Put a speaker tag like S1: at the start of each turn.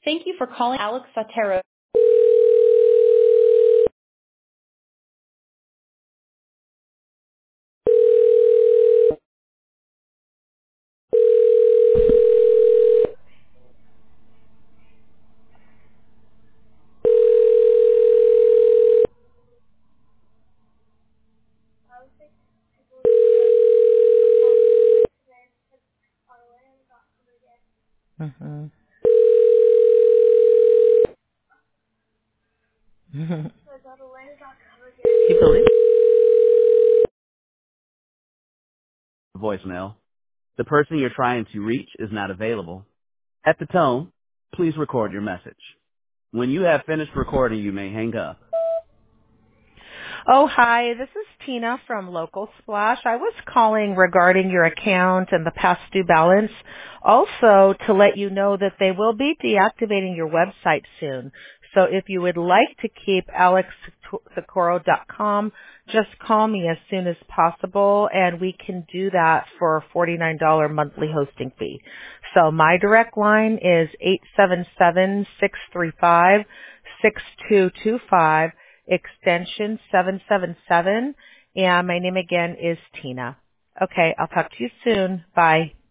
S1: Thank you for calling Alex Sotero.
S2: Mm-hmm. You believe?
S3: Voicemail. The person you're trying to reach is not available. At the tone, please record your message. When you have finished recording, you may hang up.
S2: Oh, hi. This is Tina from Local Splash. I was calling regarding your account and the past due balance. Also, to let you know that they will be deactivating your website soon. So if you would like to keep alexsocorro.com, just call me as soon as possible, and we can do that for a $49 monthly hosting fee. So my direct line is 877-635-6225. Extension 777, and my name again is Tina. Okay, I'll talk to you soon. Bye.